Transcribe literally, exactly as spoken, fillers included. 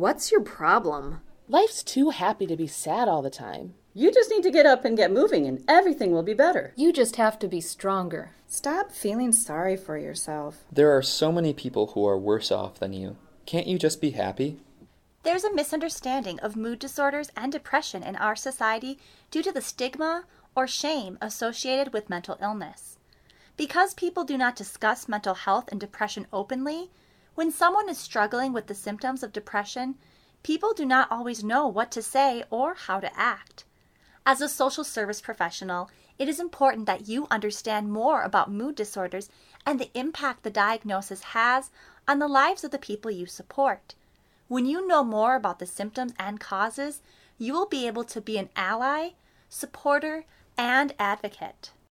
What's your problem? Life's too happy to be sad all the time. You just need to get up and get moving and everything will be better. You just have to be stronger. Stop feeling sorry for yourself. There are so many people who are worse off than you. Can't you just be happy? There's a misunderstanding of mood disorders and depression in our society due to the stigma or shame associated with mental illness. Because people do not discuss mental health and depression openly, when someone is struggling with the symptoms of depression, people do not always know what to say or how to act. As a social service professional, it is important that you understand more about mood disorders and the impact the diagnosis has on the lives of the people you support. When you know more about the symptoms and causes, you will be able to be an ally, supporter, and advocate.